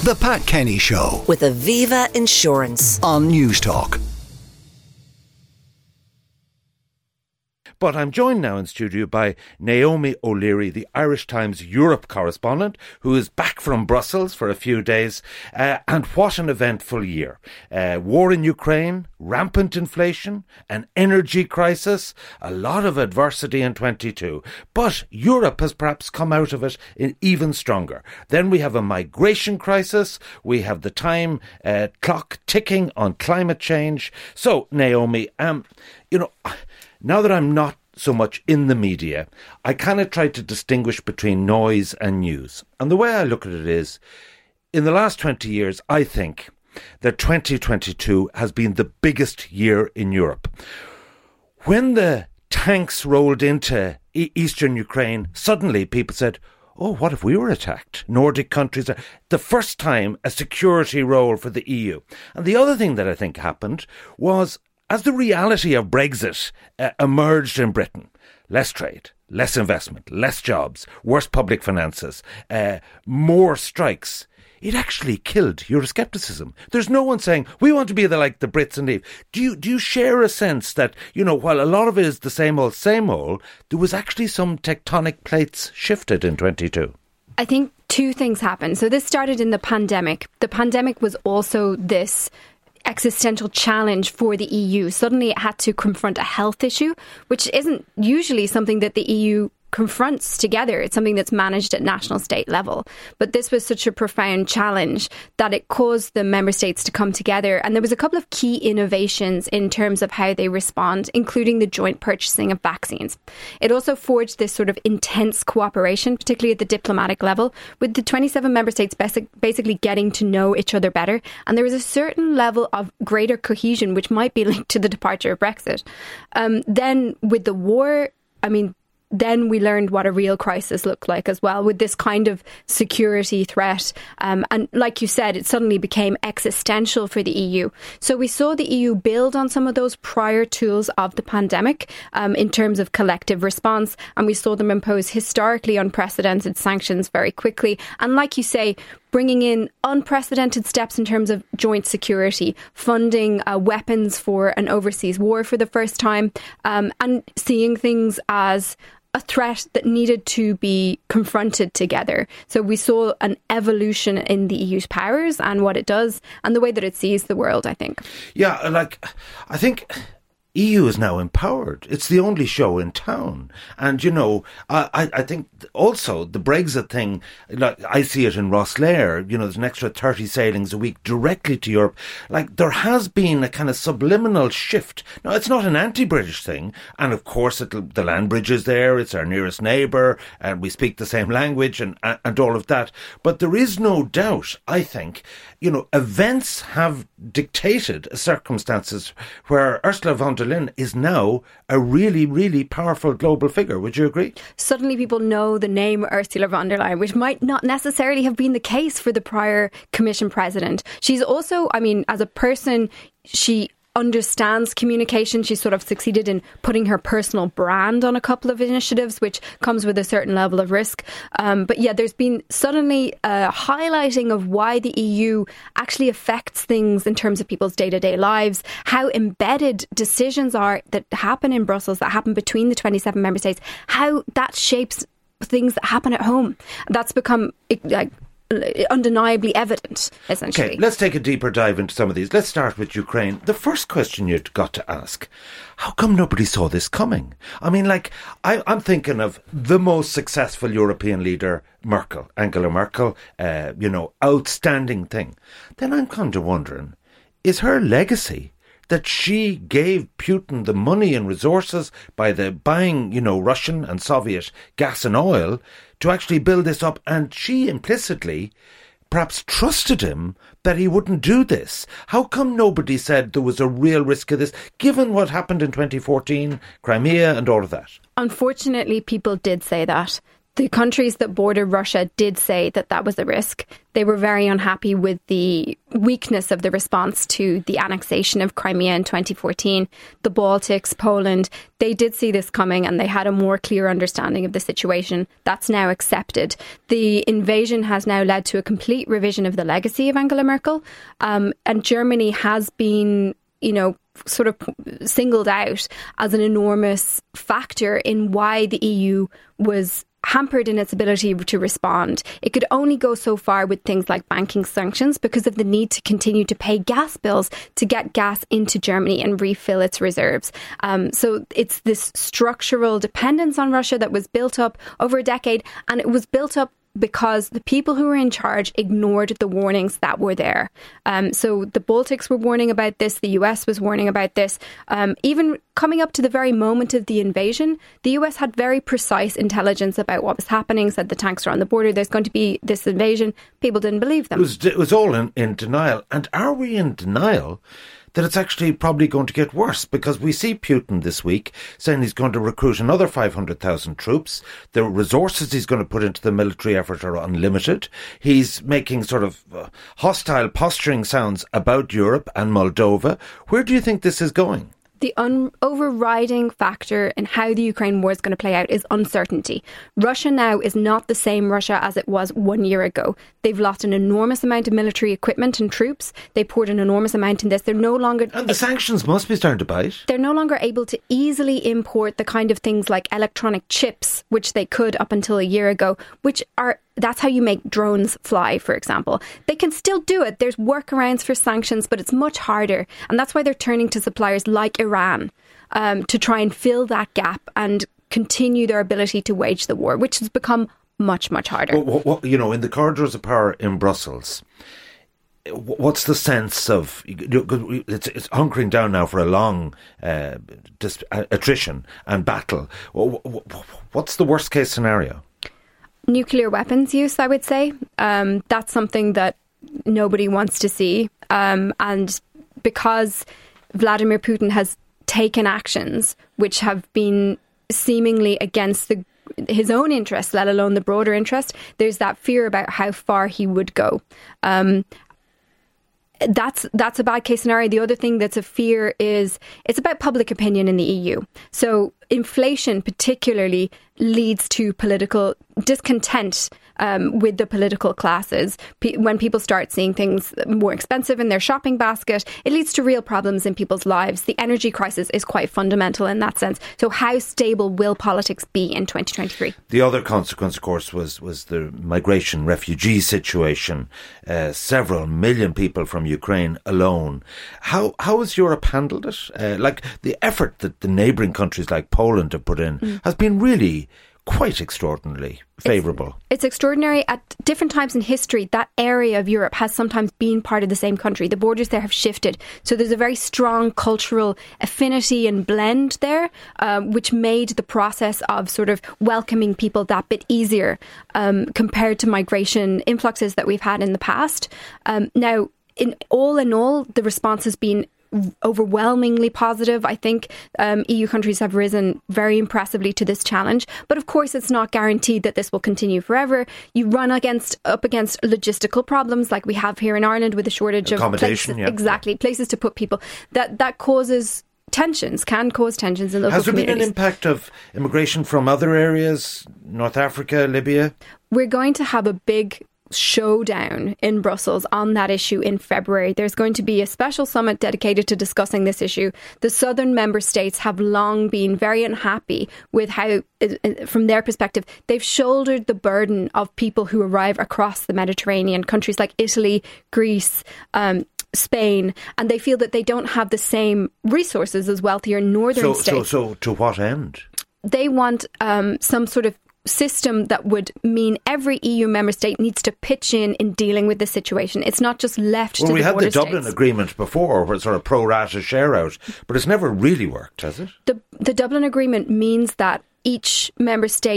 The Pat Kenny Show with Aviva Insurance on News Talk. But I'm joined now in studio by Naomi O'Leary, the Irish Times Europe correspondent, who is back from Brussels for a few days. And what an eventful year. War in Ukraine, rampant inflation, an energy crisis, a lot of adversity in 22. But Europe has perhaps come out of it even stronger. Then we have a migration crisis. We have the time clock ticking on climate change. So, Naomi, now that I'm not so much in the media, I kind of try to distinguish between noise and news. And the way I look at it is, in the last 20 years, I think that 2022 has been the biggest year in Europe. When the tanks rolled into eastern Ukraine, suddenly people said, oh, what if we were attacked? Nordic countries are the first time a security role for the EU. And the other thing that I think happened was, as the reality of Brexit emerged in Britain, less trade, less investment, less jobs, worse public finances, more strikes, it actually killed Euroscepticism. There's no one saying, we want to be like the Brits and leave. Do you share a sense that, while a lot of it is the same old, there was actually some tectonic plates shifted in 22? I think two things happened. So this started in the pandemic. The pandemic was also this existential challenge for the EU. Suddenly it had to confront a health issue, which isn't usually something that the EU confronts together. It's something that's managed at national state level. But this was such a profound challenge that it caused the member states to come together. And there was a couple of key innovations in terms of how they respond, including the joint purchasing of vaccines. It also forged this sort of intense cooperation, particularly at the diplomatic level, with the 27 member states basically getting to know each other better. And there was a certain level of greater cohesion, which might be linked to the departure of Brexit. Then with the war, then we learned what a real crisis looked like as well, with this kind of security threat. And like you said, it suddenly became existential for the EU. So we saw the EU build on some of those prior tools of the pandemic in terms of collective response. And we saw them impose historically unprecedented sanctions very quickly. And like you say, bringing in unprecedented steps in terms of joint security, funding weapons for an overseas war for the first time, and seeing things as a threat that needed to be confronted together. So we saw an evolution in the EU's powers and what it does and the way that it sees the world, I think. Yeah, I think EU is now empowered. It's the only show in town. And, I think also the Brexit thing, I see it in Rosslare, there's an extra 30 sailings a week directly to Europe. There has been a kind of subliminal shift. Now, it's not an anti-British thing. And of course, the land bridge is there. It's our nearest neighbour and we speak the same language and all of that. But there is no doubt, I think, events have dictated circumstances where Ursula von der Leyen is now a really, really powerful global figure. Would you agree? Suddenly people know the name Ursula von der Leyen, which might not necessarily have been the case for the prior Commission president. She's also, as a person, she understands communication. She's sort of succeeded in putting her personal brand on a couple of initiatives, which comes with a certain level of risk. But yeah, there's been suddenly a highlighting of why the EU actually affects things in terms of people's day-to-day lives, how embedded decisions are that happen in Brussels, that happen between the 27 member states, how that shapes things that happen at home. That's become undeniably evident, essentially. Okay, let's take a deeper dive into some of these. Let's start with Ukraine. The first question you've got to ask, how come nobody saw this coming? I'm thinking of the most successful European leader, Angela Merkel, outstanding thing. Then I'm kind of wondering, is her legacy that she gave Putin the money and resources by the buying, Russian and Soviet gas and oil to actually build this up, and she implicitly perhaps trusted him that he wouldn't do this? How come nobody said there was a real risk of this, given what happened in 2014, Crimea and all of that? Unfortunately, people did say that. The countries that border Russia did say that that was a risk. They were very unhappy with the weakness of the response to the annexation of Crimea in 2014. The Baltics, Poland, they did see this coming and they had a more clear understanding of the situation. That's now accepted. The invasion has now led to a complete revision of the legacy of Angela Merkel. And Germany has been, sort of singled out as an enormous factor in why the EU was hampered in its ability to respond. It could only go so far with things like banking sanctions because of the need to continue to pay gas bills to get gas into Germany and refill its reserves. So it's this structural dependence on Russia that was built up over a decade, and it was built up because the people who were in charge ignored the warnings that were there. So the Baltics were warning about this, the US was warning about this. Even coming up to the very moment of the invasion, the US had very precise intelligence about what was happening, said the tanks are on the border, there's going to be this invasion. People didn't believe them. It was all in denial. And are we in denial that it's actually probably going to get worse? Because we see Putin this week saying he's going to recruit another 500,000 troops. The resources he's going to put into the military effort are unlimited. He's making sort of hostile posturing sounds about Europe and Moldova. Where do you think this is going? The overriding factor in how the Ukraine war is going to play out is uncertainty. Russia now is not the same Russia as it was 1 year ago. They've lost an enormous amount of military equipment and troops. They poured an enormous amount in this. They're no longer... And the sanctions must be starting to bite. They're no longer able to easily import the kind of things like electronic chips, which they could up until a year ago, which are... That's how you make drones fly, for example. They can still do it. There's workarounds for sanctions, but it's much harder. And that's why they're turning to suppliers like Iran to try and fill that gap and continue their ability to wage the war, which has become much, much harder. Well, in the corridors of power in Brussels, what's the sense of... It's hunkering down now for a long attrition and battle. What's the worst case scenario? Nuclear weapons use, I would say. That's something that nobody wants to see. And because Vladimir Putin has taken actions which have been seemingly against his own interest, let alone the broader interest, there's that fear about how far he would go. That's a bad case scenario. The other thing that's a fear is it's about public opinion in the EU. So inflation particularly leads to political discontent with the political classes. When people start seeing things more expensive in their shopping basket, it leads to real problems in people's lives. The energy crisis is quite fundamental in that sense. So how stable will politics be in 2023? The other consequence, of course, was the migration refugee situation. Several million people from Ukraine alone. How has Europe handled it? Like the effort that the neighbouring countries like Poland have put in has been really quite extraordinarily favourable. It's extraordinary. At different times in history, that area of Europe has sometimes been part of the same country. The borders there have shifted. So there's a very strong cultural affinity and blend there, which made the process of sort of welcoming people that bit easier compared to migration influxes that we've had in the past. Now, in all, the response has been overwhelmingly positive. I think EU countries have risen very impressively to this challenge. But of course, it's not guaranteed that this will continue forever. You run up against logistical problems like we have here in Ireland with a shortage of places, exactly, places to put people. That causes tensions, can cause tensions in local communities. Has there been an impact of immigration from other areas, North Africa, Libya? We're going to have a big showdown in Brussels on that issue in February. There's going to be a special summit dedicated to discussing this issue. The southern member states have long been very unhappy with how, from their perspective, they've shouldered the burden of people who arrive across the Mediterranean, countries like Italy, Greece, Spain, and they feel that they don't have the same resources as wealthier northern states. So to what end? They want some sort of system that would mean every EU member state needs to pitch in dealing with the situation. It's not just left to the border states. We had the Dublin Agreement before, where it's sort of pro-rata share out, but it's never really worked, has it? The Dublin Agreement means that each member state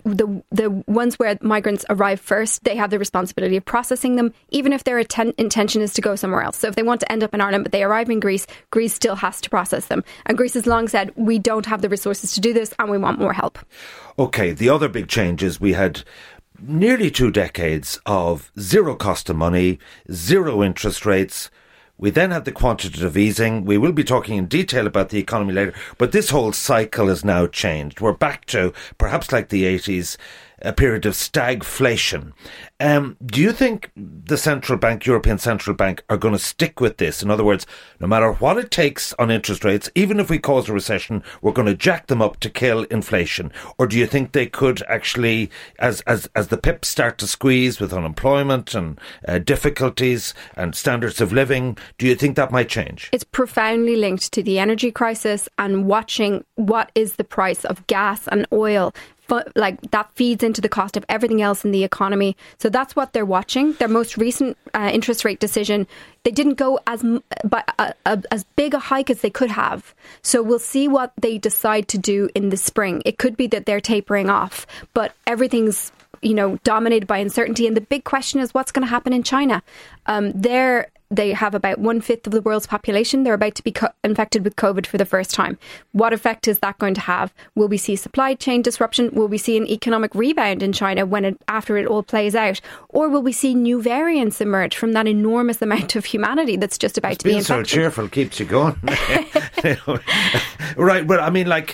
the ones where migrants arrive first, they have the responsibility of processing them, even if their intention is to go somewhere else. So if they want to end up in Ireland, but they arrive in Greece, Greece still has to process them. And Greece has long said, we don't have the resources to do this and we want more help. OK, the other big change is we had nearly 2 decades of zero cost of money, zero interest rates. We then had the quantitative easing. We will be talking in detail about the economy later, but this whole cycle has now changed. We're back to, perhaps like the 80s, a period of stagflation. Do you think the central bank, European Central Bank, are going to stick with this? In other words, no matter what it takes on interest rates, even if we cause a recession, we're going to jack them up to kill inflation? Or do you think they could actually, as the pips start to squeeze with unemployment and difficulties and standards of living, do you think that might change? It's profoundly linked to the energy crisis and watching what is the price of gas and oil. Like that feeds into the cost of everything else in the economy. So that's what they're watching. Their most recent interest rate decision, they didn't go as big a hike as they could have. So we'll see what they decide to do in the spring. It could be that they're tapering off, but everything's dominated by uncertainty. And the big question is what's going to happen in China. They have about 1/5 of the world's population. They're about to be infected with COVID for the first time. What effect is that going to have? Will we see supply chain disruption? Will we see an economic rebound in China after it all plays out? Or will we see new variants emerge from that enormous amount of humanity that's just about to be infected? Being so cheerful keeps you going. Right, but I mean, like,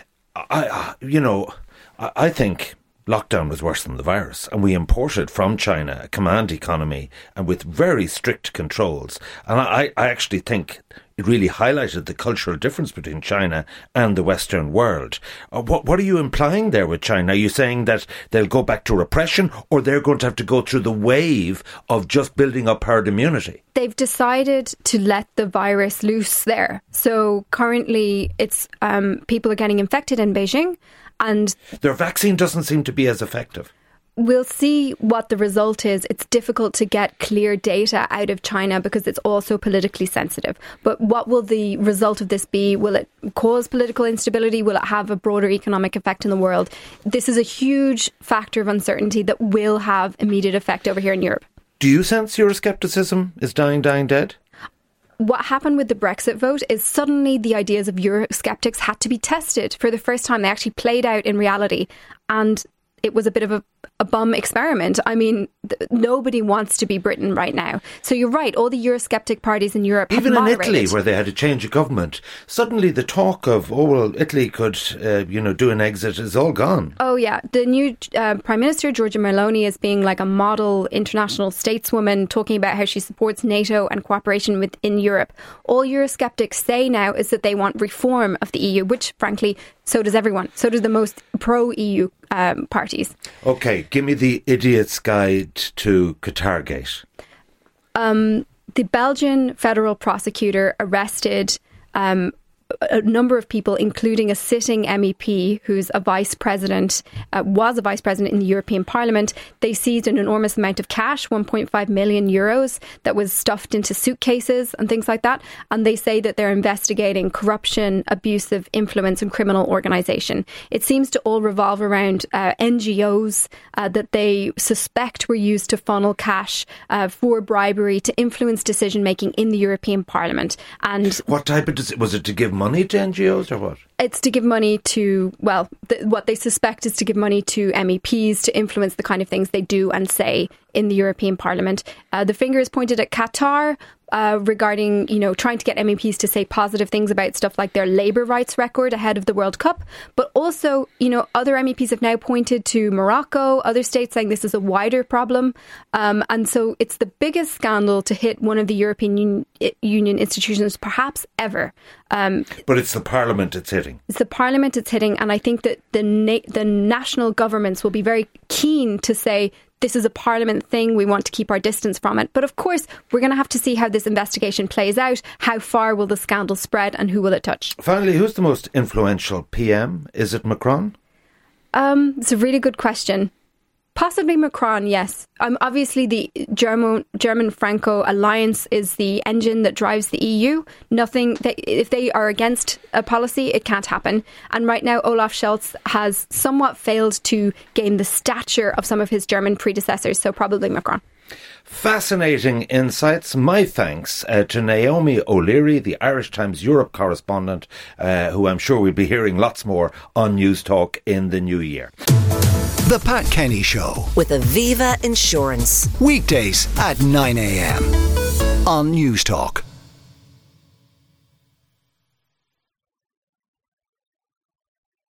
I think lockdown was worse than the virus, and we imported from China a command economy and with very strict controls. And I actually think it really highlighted the cultural difference between China and the Western world. What are you implying there with China? Are you saying that they'll go back to repression, or they're going to have to go through the wave of just building up herd immunity? They've decided to let the virus loose there. So currently it's people are getting infected in Beijing, and their vaccine doesn't seem to be as effective. We'll see what the result is. It's difficult to get clear data out of China because it's also politically sensitive. But what will the result of this be? Will it cause political instability? Will it have a broader economic effect in the world? This is a huge factor of uncertainty that will have immediate effect over here in Europe. Do you sense Euroscepticism is dying dead? What happened with the Brexit vote is suddenly the ideas of Eurosceptics had to be tested for the first time. They actually played out in reality, and it was a bit of a bum experiment. I mean, nobody wants to be Britain right now. So you're right, all the Eurosceptic parties in Europe have moderated. Even in Italy, where they had to change a government, suddenly the talk of, Italy could, do an exit is all gone. Oh, yeah. The new Prime Minister, Giorgia Meloni, is being like a model international stateswoman, talking about how she supports NATO and cooperation within Europe. All Eurosceptics say now is that they want reform of the EU, which, frankly, so does everyone. So does the most pro-EU parties. OK, give me the idiot's guide to Qatargate. The Belgian federal prosecutor arrested a number of people, including a sitting MEP who's a vice president, was a vice president in the European Parliament. They seized an enormous amount of cash, 1.5 million euros, that was stuffed into suitcases and things like that. And they say that they're investigating corruption, abusive influence and criminal organisation. It seems to all revolve around NGOs that they suspect were used to funnel cash for bribery to influence decision making in the European Parliament. And what type of was it to give money to NGOs or what? It's to give money to, what they suspect is to give money to MEPs to influence the kind of things they do and say in the European Parliament. The finger is pointed at Qatar regarding, trying to get MEPs to say positive things about stuff like their labour rights record ahead of the World Cup. But also, other MEPs have now pointed to Morocco, other states saying this is a wider problem. And so it's the biggest scandal to hit one of the European Union institutions perhaps ever. But it's the Parliament it's hitting. It's the Parliament it's hitting. And I think that the national governments will be very keen to say, this is a Parliament thing. We want to keep our distance from it. But of course, we're going to have to see how this investigation plays out. How far will the scandal spread and who will it touch? Finally, who's the most influential PM? Is it Macron? It's a really good question. Possibly Macron, yes. Obviously, the German-Franco alliance is the engine that drives the EU. If they are against a policy, it can't happen. And right now, Olaf Scholz has somewhat failed to gain the stature of some of his German predecessors, so probably Macron. Fascinating insights. My thanks to Naomi O'Leary, the Irish Times Europe correspondent, who I'm sure we'll be hearing lots more on News Talk in the new year. The Pat Kenny Show. With Aviva Insurance. Weekdays at 9 a.m. on News Talk.